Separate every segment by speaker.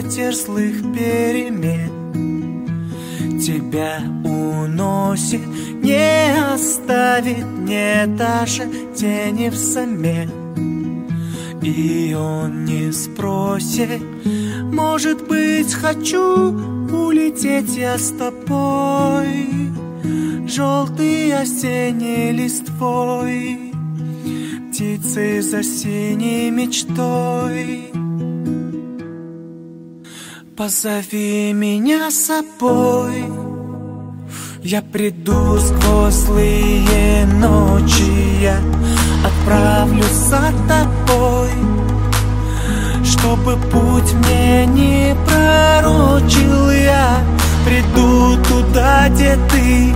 Speaker 1: ветер злых перемен тебя уносит, не оставит, не даже тени взамен. И он не спросит, может быть, хочу улететь я с тобой, желтый осенний листвой, птицей за синей мечтой. Позови меня с собой, я приду сквозь злые ночи, я отправлюсь за тобой, чтобы путь мне не пророчил. Я приду туда, где ты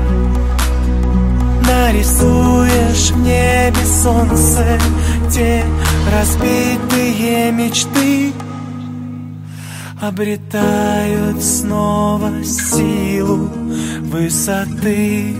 Speaker 1: нарисуешь в небе солнце, где разбитые мечты обретают снова силу высоты.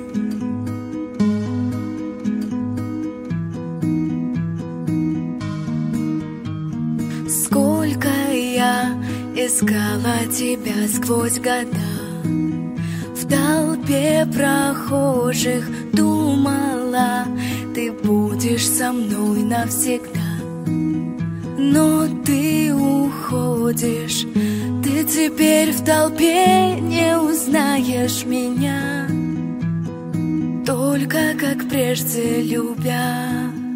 Speaker 2: Сколько я искала тебя сквозь года, в толпе прохожих думала, ты будешь со мной навсегда. Но ты уходишь, ты теперь в толпе не узнаешь меня, только как прежде любя,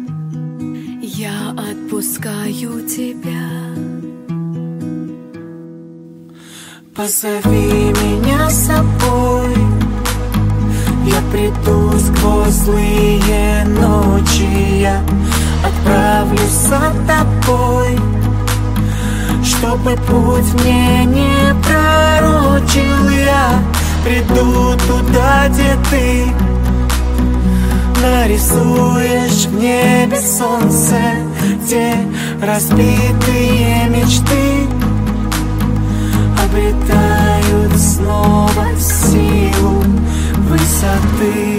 Speaker 2: я отпускаю тебя.
Speaker 1: Позови меня с собой, я приду сквозь злые ночи, я отправлюсь за тобой, чтобы путь мне не пророчил. Я приду туда, где ты нарисуешь в небе солнце, где разбитые мечты обретают снова силу высоты.